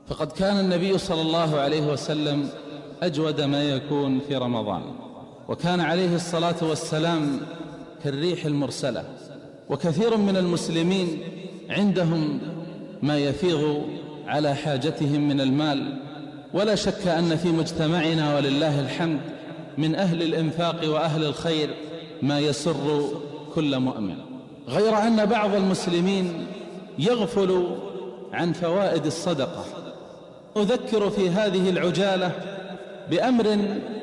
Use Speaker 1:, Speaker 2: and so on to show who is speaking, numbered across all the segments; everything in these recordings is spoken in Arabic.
Speaker 1: فقد كان النبي صلى الله عليه وسلم أجود ما يكون في رمضان، وكان عليه الصلاة والسلام كالريح المرسلة. وكثير من المسلمين عندهم ما يفيض على حاجتهم من المال، ولا شك أن في مجتمعنا ولله الحمد من أهل الإنفاق وأهل الخير ما يسر كل مؤمن، غير أن بعض المسلمين يغفل عن فوائد الصدقة. أذكر في هذه العجالة بأمر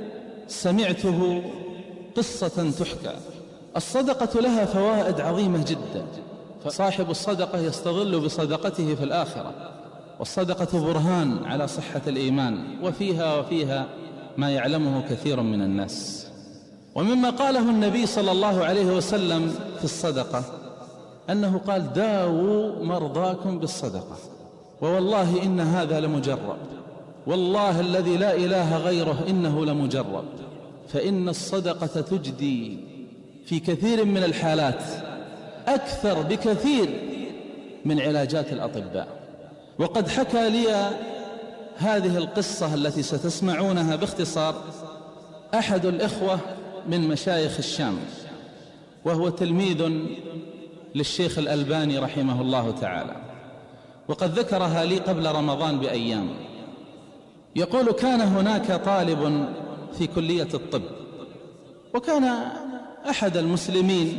Speaker 1: سمعته قصة تحكى. الصدقة لها فوائد عظيمة جدا، فصاحب الصدقة يستظل بصدقته في الآخرة، والصدقة برهان على صحة الإيمان، وفيها ما يعلمه كثير من الناس. ومما قاله النبي صلى الله عليه وسلم في الصدقة أنه قال: داووا مرضاكم بالصدقة. ووالله إن هذا لمجرب، والله الذي لا إله غيره إنه لمجرب، فإن الصدقة تجدي في كثير من الحالات أكثر بكثير من علاجات الأطباء. وقد حكى لي هذه القصة التي ستسمعونها باختصار أحد الإخوة من مشايخ الشام، وهو تلميذ للشيخ الألباني رحمه الله تعالى، وقد ذكرها لي قبل رمضان بأيام. يقول: كان هناك طالب في كلية الطب، وكان أحد المسلمين،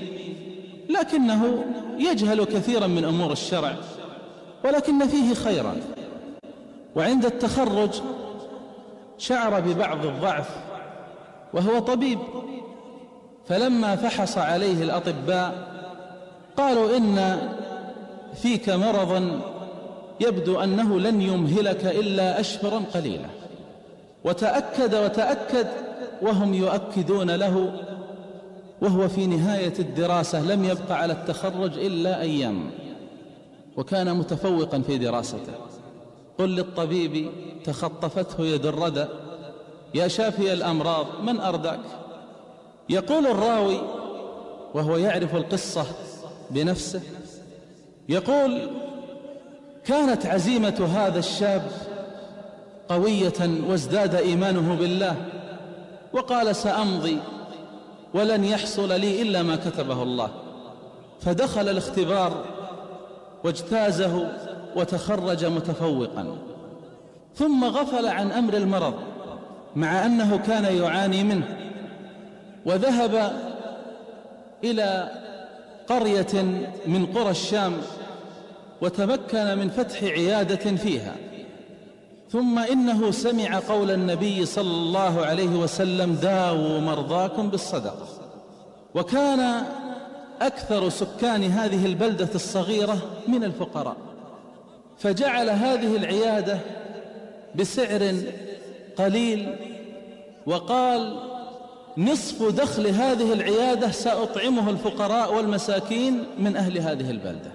Speaker 1: لكنه يجهل كثيرا من أمور الشرع، ولكن فيه خيرا. وعند التخرج شعر ببعض الضعف وهو طبيب، فلما فحص عليه الأطباء قالوا: إن فيك مرضا يبدو أنه لن يمهلك إلا أشهرا قليلة. وتأكد وهم يؤكدون له، وهو في نهاية الدراسة لم يبق على التخرج إلا أيام، وكان متفوقا في دراسته. قل للطبيب تخطفته يد الردى يا شافي الأمراض من أرداك. يقول الراوي وهو يعرف القصة بنفسه، يقول: كانت عزيمة هذا الشاب قوية وازداد إيمانه بالله، وقال: سأمضي ولن يحصل لي إلا ما كتبه الله. فدخل الاختبار واجتازه وتخرج متفوقا، ثم غفل عن أمر المرض مع أنه كان يعاني منه، وذهب إلى قرية من قرى الشام وتمكن من فتح عيادة فيها. ثم إنه سمع قول النبي صلى الله عليه وسلم: داووا مرضاكم بالصدقة. وكان أكثر سكان هذه البلدة الصغيرة من الفقراء، فجعل هذه العيادة بسعر قليل، وقال: نصف دخل هذه العيادة سأطعمه الفقراء والمساكين من أهل هذه البلدة،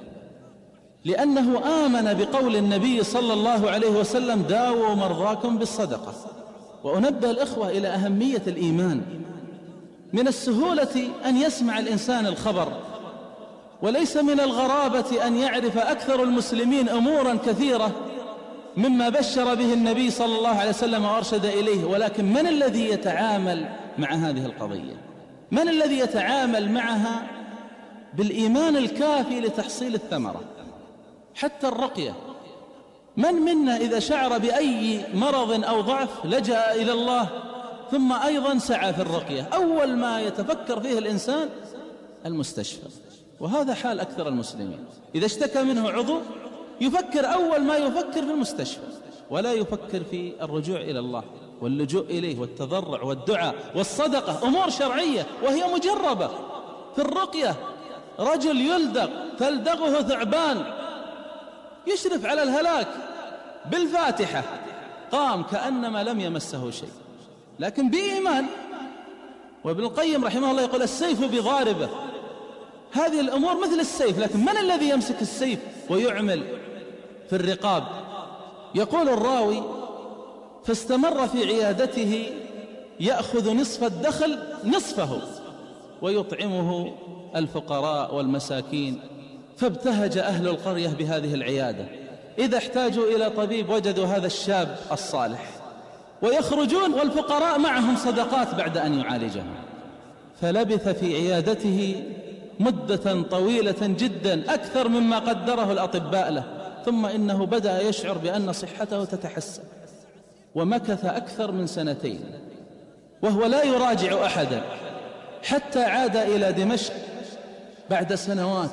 Speaker 1: لأنه آمن بقول النبي صلى الله عليه وسلم: داووا مرضاكم بالصدقة. وأنبه الإخوة إلى أهمية الإيمان. من السهولة أن يسمع الإنسان الخبر، وليس من الغرابة أن يعرف أكثر المسلمين أمورا كثيرة مما بشر به النبي صلى الله عليه وسلم وأرشد إليه، ولكن من الذي يتعامل مع هذه القضية؟ من الذي يتعامل معها بالإيمان الكافي لتحصيل الثمرة؟ حتى الرقية، من منا إذا شعر بأي مرض أو ضعف لجأ إلى الله ثم أيضا سعى في الرقية؟ أول ما يتفكر فيه الإنسان المستشفى، وهذا حال أكثر المسلمين. إذا اشتكى منه عضو يفكر أول ما يفكر في المستشفى، ولا يفكر في الرجوع إلى الله واللجوء إليه والتضرع والدعاء والصدقة، أمور شرعية وهي مجربة. في الرقية رجل يلدغ تلدغه ثعبان يشرف على الهلاك، بالفاتحة قام كأنما لم يمسه شيء، لكن بإيمان. وابن القيم رحمه الله يقول: السيف بضاربه. هذه الأمور مثل السيف، لكن من الذي يمسك السيف ويعمل في الرقاب؟ يقول الراوي: فاستمر في عيادته يأخذ نصف الدخل نصفه ويطعمه الفقراء والمساكين. فابتهج أهل القرية بهذه العيادة، إذا احتاجوا إلى طبيب وجدوا هذا الشاب الصالح، ويخرجون والفقراء معهم صدقات بعد أن يعالجهم. فلبث في عيادته مدة طويلة جدا أكثر مما قدره الأطباء له، ثم إنه بدأ يشعر بأن صحته تتحسن، ومكث أكثر من 2 وهو لا يراجع أحدا، حتى عاد إلى دمشق بعد سنوات.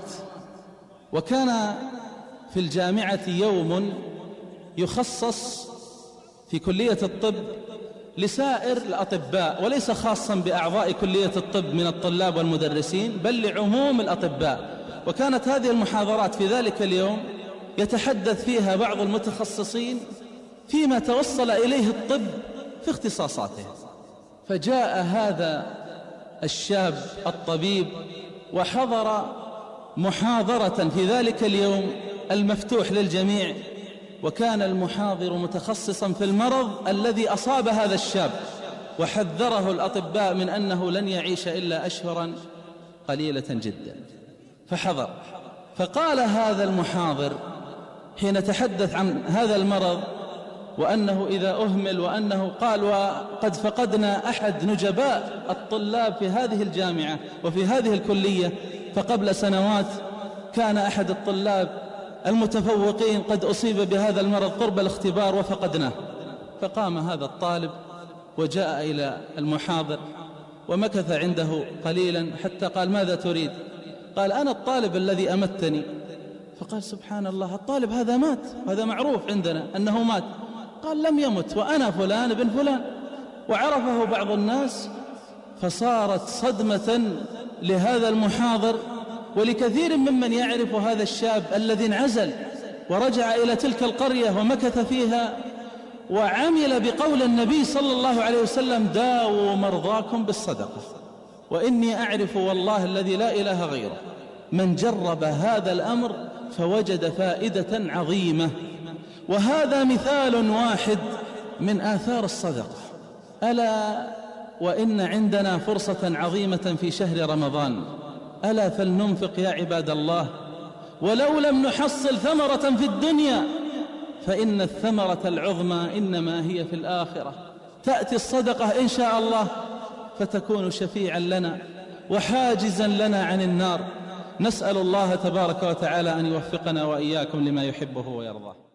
Speaker 1: وكان في الجامعة يوم يخصص في كلية الطب لسائر الأطباء، وليس خاصا بأعضاء كلية الطب من الطلاب والمدرسين، بل لعموم الأطباء. وكانت هذه المحاضرات في ذلك اليوم يتحدث فيها بعض المتخصصين فيما توصل إليه الطب في اختصاصاته. فجاء هذا الشاب الطبيب وحضر محاضرة في ذلك اليوم المفتوح للجميع، وكان المحاضر متخصصا في المرض الذي أصاب هذا الشاب، وحذره الأطباء من أنه لن يعيش إلا أشهرا قليلة جدا. فحضر، فقال هذا المحاضر حين تحدث عن هذا المرض وأنه إذا أهمل، وأنه قال وقد فقدنا أحد نجباء الطلاب في هذه الجامعة وفي هذه الكلية، فقبل سنوات كان أحد الطلاب المتفوقين قد أصيب بهذا المرض قرب الاختبار وفقدناه. فقام هذا الطالب وجاء إلى المحاضر ومكث عنده قليلا حتى قال ماذا تريد؟ قال أنا الطالب الذي أمتني. فقال سبحان الله، الطالب هذا مات، هذا معروف عندنا أنه مات. قال لم يمت، وأنا فلان ابن فلان. وعرفه بعض الناس، فصارت صدمة لهذا المحاضر ولكثير ممن يعرف هذا الشاب الذي انعزل ورجع إلى تلك القرية ومكث فيها وعمل بقول النبي صلى الله عليه وسلم داووا مرضاكم بالصدقة. وإني أعرف والله الذي لا إله غيره من جرب هذا الأمر فوجد فائدة عظيمة. وهذا مثال واحد من آثار الصدقة. ألا وإن عندنا فرصة عظيمة في شهر رمضان، ألا فلننفق يا عباد الله، ولو لم نحصل ثمرة في الدنيا فإن الثمرة العظمى إنما هي في الآخرة. تأتي الصدقة إن شاء الله فتكون شفيعا لنا وحاجزا لنا عن النار. نسأل الله تبارك وتعالى أن يوفقنا وإياكم لما يحبه ويرضاه.